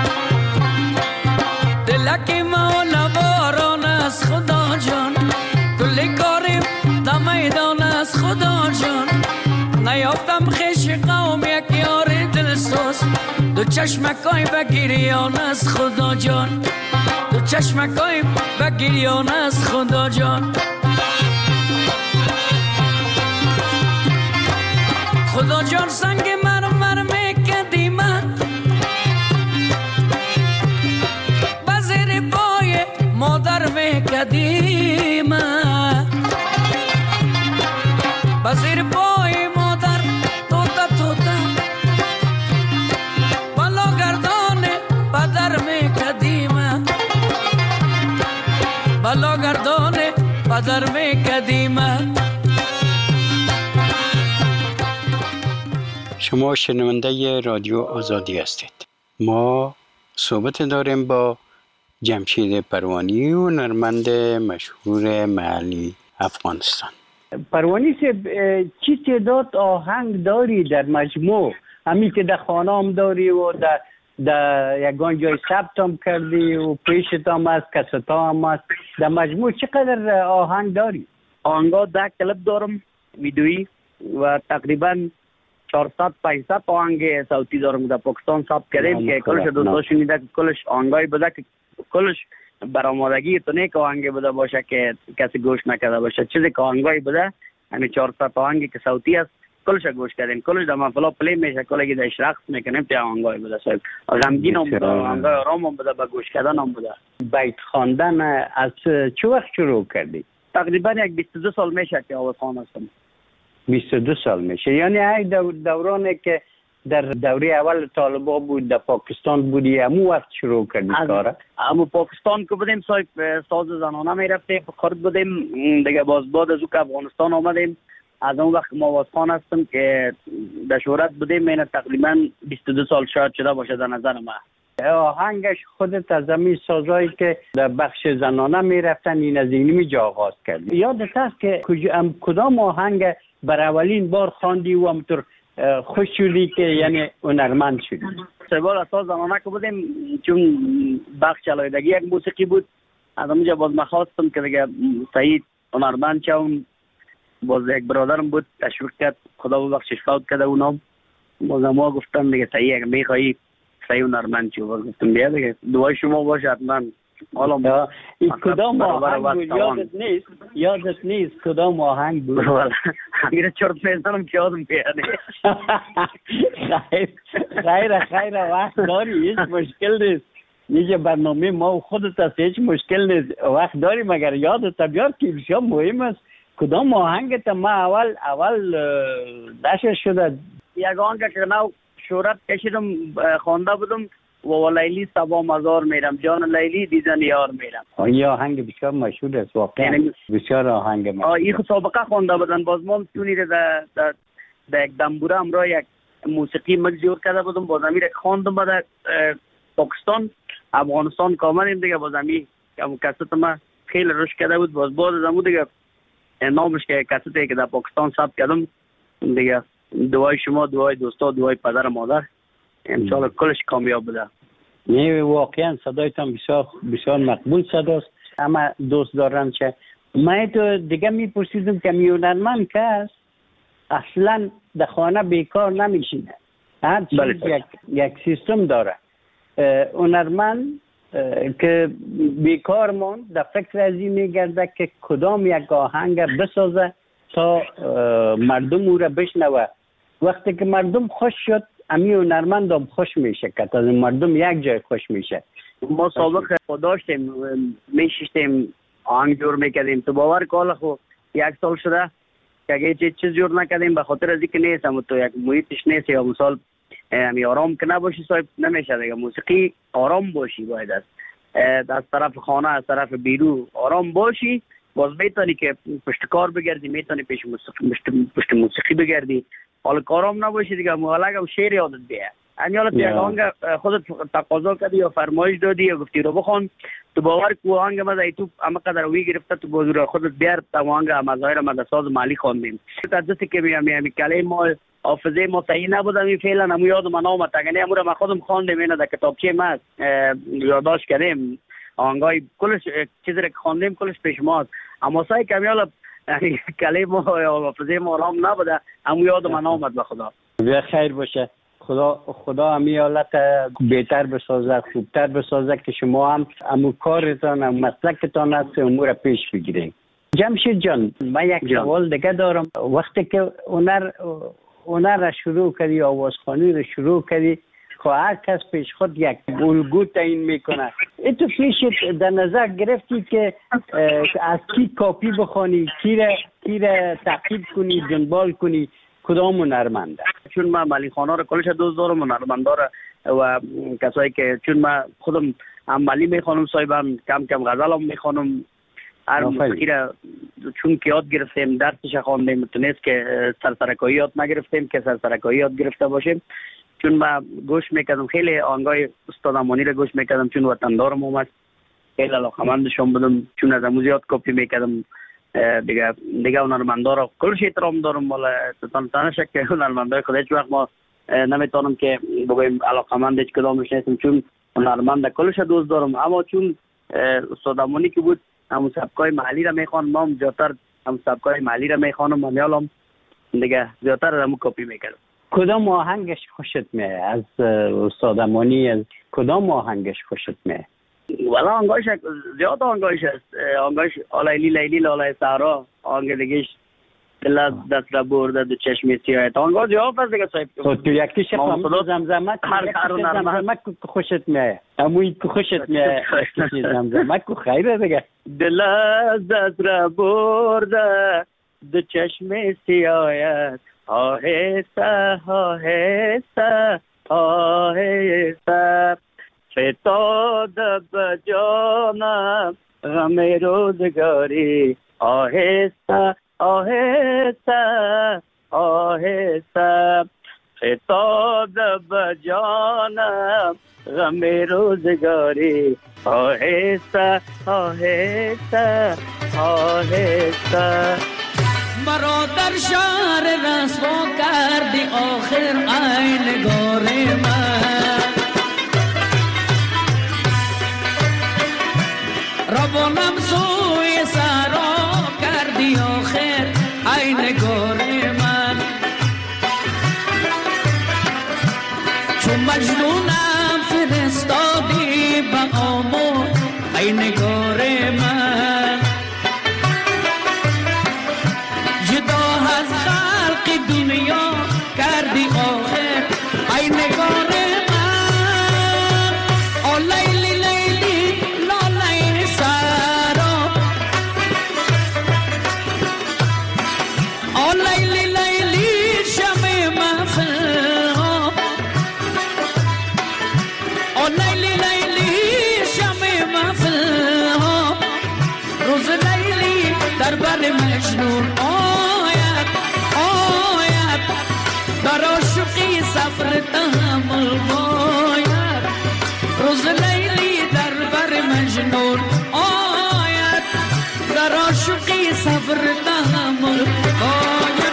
Speaker 8: دلک مولا باران از خدا جان کل کاریم در میدان از خدا جان نیافتم خیش قوم یک یار دلسوز دو چشمکای بگیریان از خدا جان دو چشمکای بگیریان از خدا جان خدا جان سنگ مرمر میکدی من بزیر پای مادر میکدی من بزیر پای مادر توتا بالا گردان پدر میکدی من بالا گردان پدر میکدی من
Speaker 4: شما شنونده رادیو آزادی هستید. ما صحبت داریم با جمشید پروانی، هنرمند مشهور محلی افغانستان.
Speaker 10: پروانی صاحب چی تعداد آهنگ داری در مجموع؟ همین که در خانه هم داری و در یگان جای ثبت هم کردی و پیشت هم هست، کست هم هست. در مجموع چقدر آهنگ داری؟
Speaker 7: آهنگا 10 کلپ دارم ویدیویی و تقریبا 400-500 آهنگ صوتی دارم در پاکستان ثبت کردیم که کلش دوستا شنیده که کلش آهنگای بوده که کلش برآمدگی تو نیک آهنگ بوده باشه که کسی گوش نکرده باشه. چیزی که آهنگای بوده همین 400 آهنگی که صوتی است کلش گوش کردیم، کلش در محفلا پلی میشه، کلی در رقص میکنیم تا آهنگای بوده صاحب. غمگین هم بوده، آهنگای آرام هم بوده، با گوش کردن هم بوده.
Speaker 10: بیت خواندن از چه وقت شروع کردی؟
Speaker 7: تقریبا 22 سال میشه که آوازخوان هستم.
Speaker 10: 22 سال میشه، یعنی ای دورانی که در دوره اول طالبا بود در پاکستان بودی همون وقت شروع کردی کاره؟
Speaker 7: اما پاکستان که بودیم صاحب ساز زنانه میرفتیم، خرد بودیم دیگه، باز بعد از او که افغانستان آمدیم از اون وقت ما آوازخوان هستم که در شهرت بودیم. این تقریبا 22 سال شاید شده باشه در نظر من.
Speaker 10: آهنگش خودت از همین سازایی که در بخش زنانه میرفتن این از اینی جا آغاز کردی؟ یادت هست که کدام آهنگ بر اولین بار خواندی و همطور خوش شدی که یعنی هنرمند شدی؟
Speaker 7: سوال اساس زنانه که بودیم چون بخش علایدگی یک موسیقی بود، از اونجا باز من خواستم که دیگه صحیح هنرمند شم. باز یک برادرم بود تشویق کرد، خدا ببخشش فوت کرده اونم، باز ما گفتم دیگه صحیح اگه میخوایی صحیح هنرمند شو. باز گفتم بیا دیگه دعای شما باشه حتما. حالا
Speaker 10: این کدام آهنگ بود یادت نیست کدام آهنگ بود؟
Speaker 7: میره چرت میزنم که یادم بیاره.
Speaker 10: خیر وقت داری، هیچ مشکل نیست. نیجه برنامه ما و خودت هست، هیچ مشکل نیست، وقت داری. مگر یادت بیار که بسیار مهم است کدام آهنگت ما اول نشر شده؟
Speaker 7: یک آهنگ که نو شهرت کشیدم خوانده بودم و لیلی سبا مزار میرم، جان لیلی دیدن یار میرم.
Speaker 10: این آهنگ بسیار مشهور است واقعا، بسیار آهنگ مشهور.
Speaker 7: این سابقه خوانده بودن، باز ما چونی در یک دنبوره همراه یک موسیقی مجزور کرده بودم، باز امیر خواندم در پاکستان افغانستان کاملیم دیگه. باز امیر کست ما خیلی روش کرده بود، باز از امو دیگه نامش که کستی که در پاکستان ثبت کردم دیگه. دعای شما، دعای دوستا، دعای پدر مادر انشالله کلش کامیاب بوده.
Speaker 10: نه واقعا صدایتان بسیار مقبول صداست. اما دوست دارم که من تو دیگه میپرسیدم که میونرمند که است اصلا در خانه بیکار نمیشینه، هر چیز یک سیستم داره. هنرمند که بیکار ماند در فکر از این میگرده که کدام یک آهنگ بسازه تا مردم او را بشنوه. وقتی که مردم خوش شد امی هنرمند هم خوش میشه که تا مردم یک جای خوش میشه.
Speaker 7: ما سابق داشتیم میشیشتیم آهنگ جور میکردیم، تو باور کالا خو 1 سال شده که اگه چیز جور نکردیم به خاطر از اینکه نیستم تو یک محیطش نیست یا مثال همی آرام که نباشی صاحب نمیشه دیگه. موسیقی آرام باشی باید از طرف خانه از طرف بیرو آرام باشی، باز میتونی که پشت کار بگردی، میتونی پشت موسیقی بگردی. حالا کارام نباشی دیگه مولگم شعر یادت بیه. یعنی حالا یک آهنگ خودت تقاضا کردی یا فرمایش دادی یا گفتی رو بخوان، تو باور کو آهنگ ما تو اما قدر وی گرفته تو بازور خودت بیار تا آهنگ مزایر ما در ساز مالی خواندیم. دستی که میام کلمه ما حافظه ما صحیح نبودم این فعلا همو یاد من آمد تگنی امور ما خودم خواندم اینا در کتابچه ما یادداشت کردیم آهنگای کلش چیزی که خواندیم کلش پیش ما. اما سعی کمیالا کلمه حافظه ما رام نبوده همو یاد من آمد به خدا.
Speaker 10: بیا خیر باشه، خدا همی حالت بهتر بسازه، خوبتر بسازه که شما هم امو کارتان هم مسلکتان هست امور پیش بگیرین. جمشید جان من یک سوال دیگه دارم. وقتی که هنر را شروع کردی، آوازخوانی را شروع کردی، هر کس پیش خود یک الگو تعیین میکنه. تو پیشت در نظر گرفتی که از کی کاپی بخوانی، کی را تعقیب کنی، دنبال کنی، کدام هنرمنده؟
Speaker 7: چون من مالی خانه را کلش دوست دارم، هنرمندا را و کسایی که چون من خودم هم مالی میخوانم صاحبم، کم کم غزل هم میخوانم، هر موسیقی را چون که یاد گرفتیم درسش خواندیم متونست که سرسرکایی یاد نگرفتیم که سرسرکایی یاد گرفته باشیم. چون ما گوش میکردم خیلی آهنگای استاد امانی را گوش میکردم چون وطندارم هم است، خیلی علاقمندشون بودم، چون از امو زیاد کپی میکردم. دیگه هنرمندا را کلش احترام دارم، مالا تانه شک که هنرمندای خود هیچ وقت ما نمیتونم که بگویم علاقمند هیچ کدامش نیستم، چون هنرمند کلش دوست دارم. اما چون استاد امانی که بود همون سبکای محلی را میخوان، ما هم زیادتر همون سبکای محلی را میخوانم، منیالم دیگه زیادتر همون کپی میکردم.
Speaker 10: کدام آهنگش خوشت میاد از استاد امانی؟ از کدام آهنگش خوشت میاد؟
Speaker 7: والا آهنگاش زیاد آهنگاش است. آهنگاش آلیلی لیلی لالای سهرا، آهنگ دیگهش دل دست را برده دو چشم سیاه، آهنگا زیاد است دیگه صاحب.
Speaker 10: تو یکیش زمزمه خوشت میاد؟ اموی که خوشت میاد زمزمه که خیره دیگه.
Speaker 7: دل دست را برده دو چشم سیاه، آهسته آهسته آهسته فتاد به جانم غم روزگاری، آهسته آهسته آهسته فتاد به جانم غم روزگاری، آهسته آهسته آهسته.
Speaker 8: مرا در شهر رسوا کردی آخر ای نگار من، روانم سوی سرا کردی آخر ای نگار من. چون مجنونم فرستادی به آمون ای نگار من، جدا از خلق دنیا کردی آخر ای نگار من. آ لیلی لیلی لالای سرا، آ لیلی لیلی شمع محفل ها، آ لیلی لیلی شمع محفل ها. روز لیلی در بر مجنون آید آید، در عاشقی صبر تحمل باید. روز لیلی در بر مجنون آید، در عاشقی صبر تحمل باید.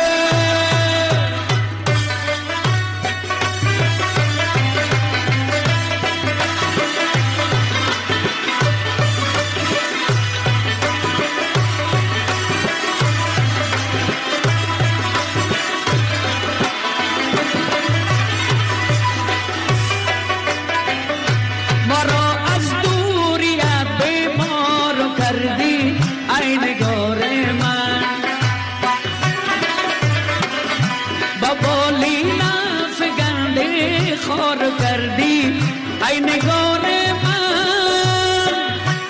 Speaker 8: خار کردی ای نگار من،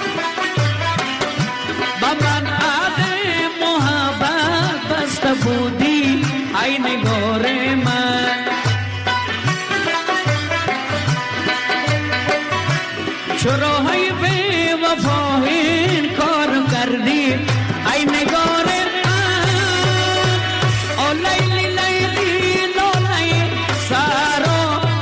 Speaker 8: با من عهد محبت بسته بودی ای نگار من. چرا های بی وفا این کار کردی ای نگار من. آ لیلی لیلی لالای سرا.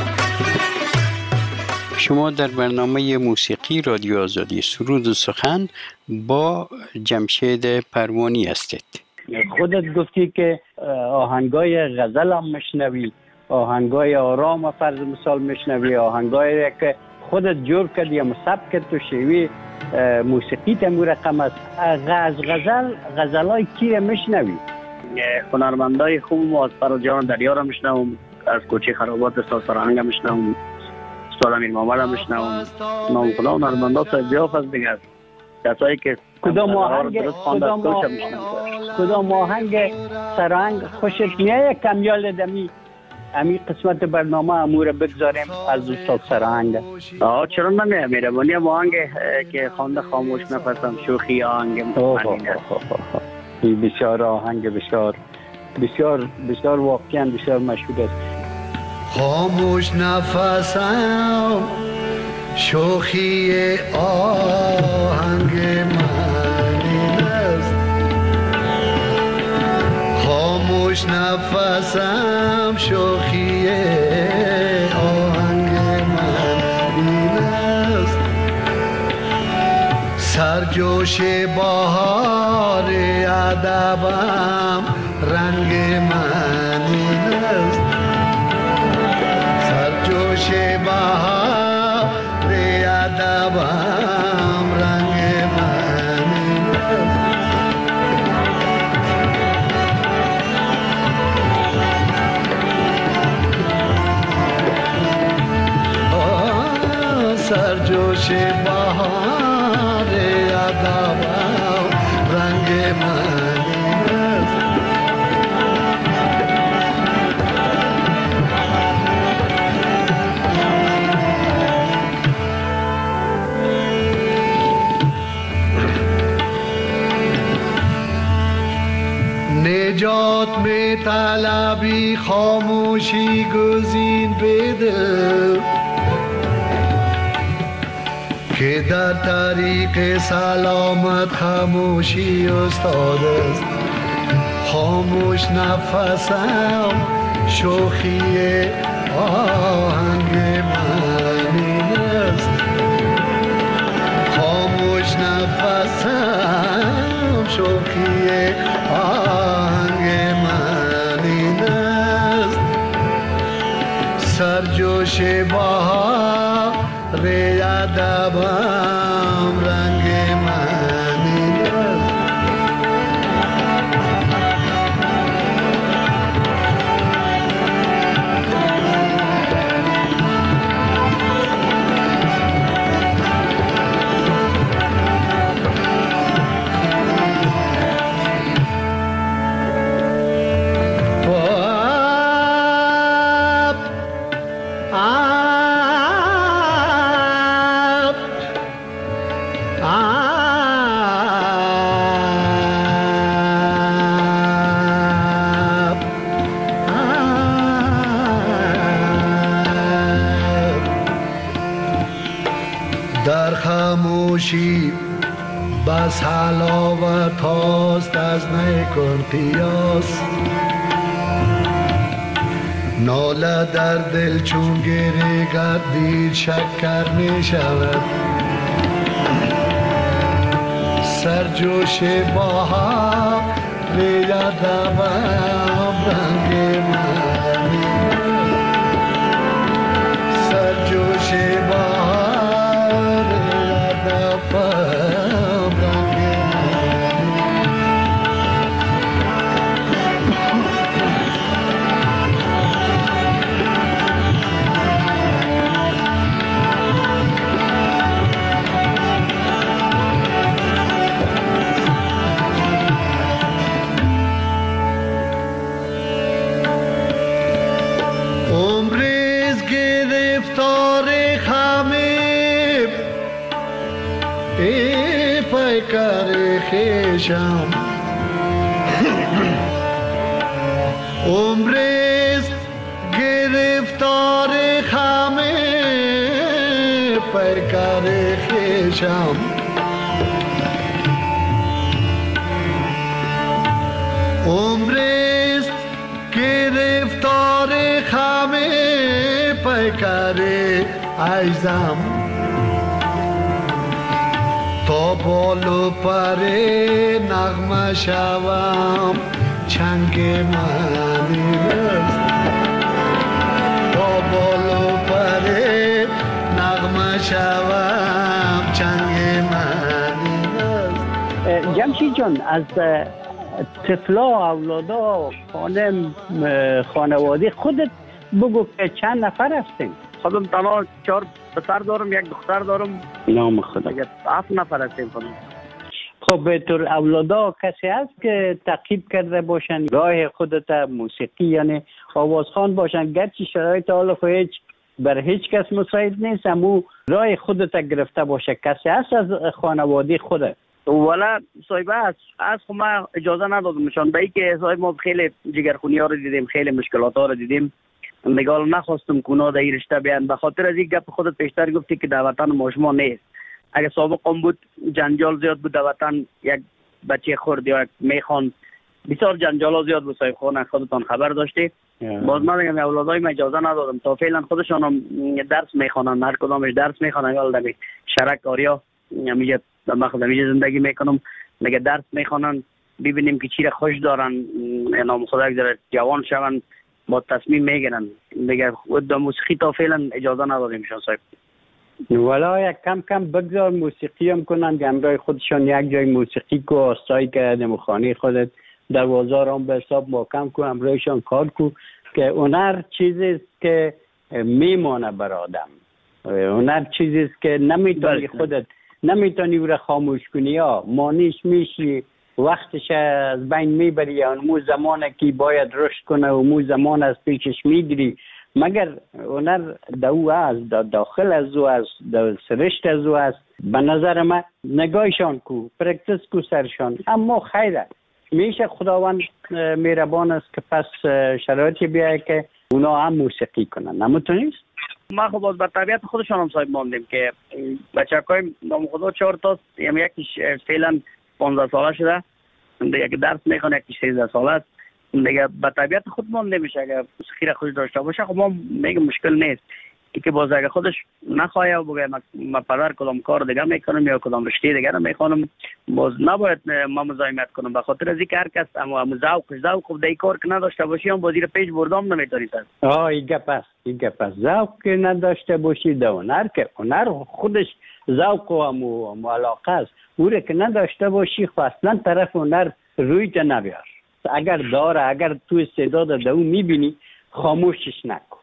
Speaker 4: شما در برنامه موسیقی رادیو آزادی سرود و سخن با جمشید پروانی هستید.
Speaker 10: خودت گفتی که آهنگای غزل هم مشنوی، آهنگای آرام فرض مثال مشنوی، آهنگایی که خودت جور کردی یا سبک تو شیوی موسیقی تمو رقم است. غزلای کی را مشنوی؟
Speaker 7: هنرمندای خوب ما از فرجان دریا را مشنوم، از کوچه خرابات استاد سرهنگ مشنوم، استاد امیر محمد هم مشنوم. نام خدا هنرمندا زیاد است دیگه. کسایی که
Speaker 10: کدام آهنگ سرهنگ خوشت میاد؟ کمیال دمی امی قسمت برنامه امور بگذاریم از استاد سرهنگ.
Speaker 7: چرا نمیه؟ مهربانی آهنگ که خوانده خاموش نفسم شوخی آهنگ
Speaker 10: بسیار آهنگ بسیار بسیار بسیار واقعا بسیار مشهور است.
Speaker 11: خاموش نفسم شوخی آهنگ من خاموش نفسم شوخی آهنگ من این است، سرجوش بهار ادبم رنگ من این است، سرجوش بهار ادبم رنگ من این است، سرجوش بهار ادبم رنگ من این است. نجات می طلبی خاموشی گزین بده که در طریق سلامت خاموشی استاد است، خاموش نفسم شوخی آهنگ من این است، خاموش نفسم شوخی آهنگ من این است، سرجوش بهار ادبم رنگ من این است. در خاموشی بس حلاوت هاست از نکن قیاس، ناله در دل چون گره گردید شکر می شود، سرجوش بهار ادبم رنگ من، سرجوش بهار ادبم رنگ پیکر خیشم، عمرست گرفتار خمه پیکر خیشم، عمرست گرفتار خمه پیکر عیزم، تا بالو پر نغمه شوم چنگ من است، تا بالو پر نغمه شوم چنگ من است.
Speaker 10: جمشید جان، از طفلا اولادا خانواده خودت بگو که چند نفر هستین؟
Speaker 7: خودم تنها 4 پسر دارم، 1 دختر دارم.
Speaker 10: نام خدا.
Speaker 7: 7 نفر هستیم خودم.
Speaker 10: خب به طور اولادا کسی هست که تعقیب کرده باشن راه خودت موسیقی یعنی آوازخوان باشن، گرچه شرایط حالا هیچ بر هیچ کس مساعد نیست، اما راه خودت گرفته باشه کسی هست از خانواده خودت؟
Speaker 7: ولی صاحبه از خود ما اجازه ندادمشان، به اینکه صاحب ما خیلی جگرخونی ها رو دیدیم، خیلی مشکلات ها رو دیدیم، نگاه نخواستم کونا در این رشته بیان، به خاطر از این گپ خودت پیشتر گفتی که در وطن ما شما نیست. اگه سابق هم بود جنجال زیاد بود در وطن، یک بچه خورد یا یک میخوان بسیار جنجال زیاد بود صاحب خانه، خودتان خبر داشتی. باز من میگم اولادای من اجازه ندادم تا فعلا خودشان هم درس میخوانن، هر کدامش درس میخوانن. یال دمی شرک آریا میگه من خودم زندگی میکنم، میگه درس میخوانن ببینیم که چی را خوش دارن، نام خدا گذاره جوان شون با تصمیم میگیرن. میگه خود موسیقی تا فعلا اجازه ندادیمشان صاحب.
Speaker 10: ولی کم کم بگذار موسیقی هم کنن، همراه خودشان یک جای موسیقی کو آستایی که دمخانی خودت در بازار هم به حساب محکم کو، همراهشان کار کو که هنر چیزی است که میمانه بر آدم. هنر چیزی است که نمیتونی خودت نمیتونی او را خاموش کنی، یا مانیش میشی وقتش از بین میبری، یا اون زمانه که باید رشد کنه و اون زمان از پیشش میگیری. مگر هنر دو از داخل از او است، سرشت از او است. به نظر من نگاهشان کو، پرکتس کو سرشان. اما خیره میشه خداوند مهربان است که پس شرایطی بیایی که اونا هم موسیقی کنن، نمیتونیست؟
Speaker 7: ما خب باز بر طبیعت خودشان هم صاحب ماندیم که بچه‌های نام خدا 4 تا، یکیش فعلا 15 ساله شده، یکی درس میخونه، یکی 13 ساله است. دیگه به طبیعت خود مانده میشه. اگه موسیقی را خودش داشته باشه خب ما میگه مشکل نیست. که باز اگه خودش نخواه و بگه من پدر کدام کار دیگه میکنم یا کدام رشته دیگه رو میخوانم، باز نباید ما مزاحمت کنم. به خاطر از اینکه هر کس اما ذوق خب دیگه کار که نداشته باشی هم بازی رو پیش بردام نمیتونی سر.
Speaker 10: این گپ است. ذوق که نداشته باشی در هنر، که هنر خودش ذوق و علاقه است، او رو که نداشته باشی خب اصلا طرف هنر روی ته نبیار. اگر داره، اگر تو استعداد در اون میبینی خاموشش نکن.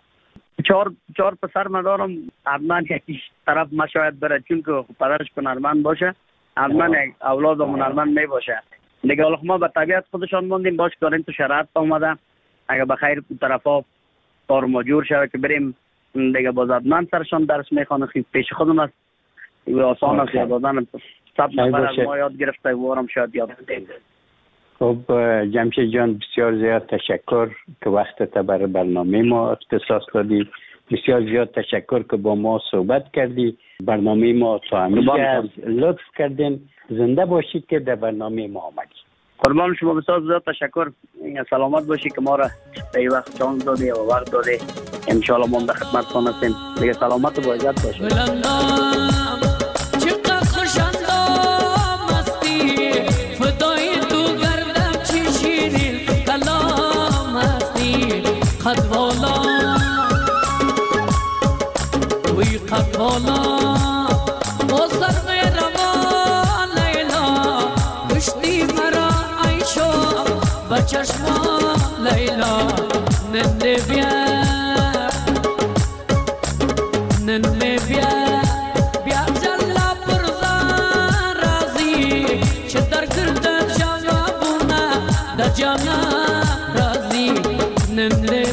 Speaker 7: 4 پسر مدارم، حتما یکیش طرف ما شاید بره، چون که پدرش هنرمند باشه حتما اولاد هنرمند میباشه. دیگه حالا ما به طبیعت خودشان موندیم، باش کاریم تو شرایط اومده. اگه بخیر طرفا کار ما جور شده که بریم دیگه، باز حتما سرشان درس میخوانه. پیش خودم است آسان است یاد دادن. 100 نفر از ما یاد گرفته و هم شاید یاد بدیم.
Speaker 10: خب جمشید جان بسیار زیاد تشکر که وقتت برای برنامه ما اختصاص دادی. بسیار زیاد تشکر که با ما صحبت کردی. برنامه ما تا همیشه لطف کردین. زنده باشید که در برنامه ما آمدید.
Speaker 7: قربان شما، بسیار زیاد تشکر. سلامت باشی که ما را به وقت چانس دادی و وقت دادی. انشاءالله ما در خدمتتان هستیم. دیگه سلامت و با عزت باشید.
Speaker 8: قدوالا وی قدوالا با سر روان لیلا گشتی مرا عیشا بچشما لیلا ننده بیا جلا پرزان رازی چه در گردن جوابونا در جانا رازی ننده